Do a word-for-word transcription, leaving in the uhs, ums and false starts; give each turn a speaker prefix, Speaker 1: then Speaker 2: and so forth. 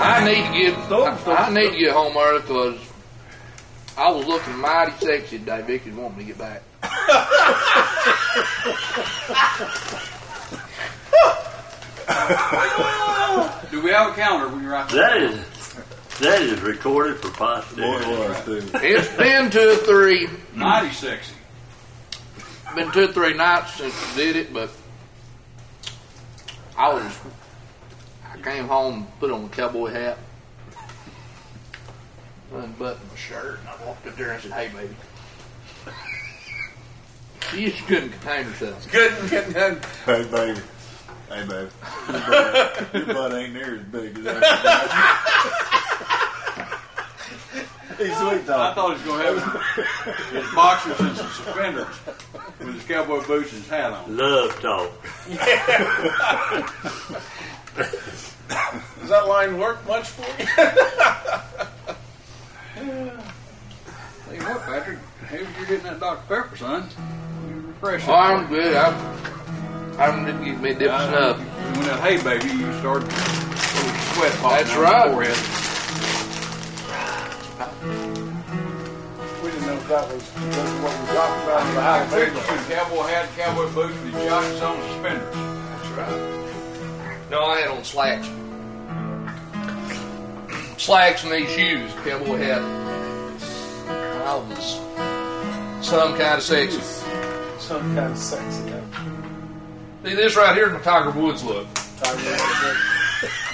Speaker 1: I need to get I, I need to get home early because I was looking mighty sexy today. Vicky's wanting me to get back.
Speaker 2: Do we have a counter when you're out there?
Speaker 3: That is that is recorded for posterity.
Speaker 1: It's been two or three.
Speaker 2: Mighty sexy.
Speaker 1: Been two or three nights since we did it, but I was. I came home, put on a cowboy hat, unbuttoned my shirt, and I walked up there and said, "Hey, baby." She just couldn't contain herself.
Speaker 4: Couldn't contain.
Speaker 5: Hey, baby. Hey, baby. Your butt, your butt ain't near as big as that. He's sweet dog.
Speaker 2: I thought he was going to have his boxers and some suspenders with his cowboy boots and his hat on.
Speaker 3: Love talk.
Speaker 4: Does that line work much for you?
Speaker 2: Tell you what, Patrick, hey, you're getting that Doctor Pepper, son. You're refreshing.
Speaker 1: Oh, I'm good. I'm, I'm going to give me a dip of snuff.
Speaker 2: When that hay baby, you started sweat popping
Speaker 1: That's
Speaker 2: out
Speaker 1: right.
Speaker 2: your forehead.
Speaker 4: We didn't know if that was because of what we talked about in the
Speaker 2: I
Speaker 4: high
Speaker 2: figured
Speaker 4: baby.
Speaker 2: you put a cowboy hat, cowboy boots, with his jackets on, suspenders.
Speaker 1: That's right. No, I had on slacks. Slacks and these shoes, cowboy hat. I was some kind of sexy.
Speaker 4: Some kind of sexy.
Speaker 1: See, this right here is my Tiger Woods look.
Speaker 4: Tiger Woods.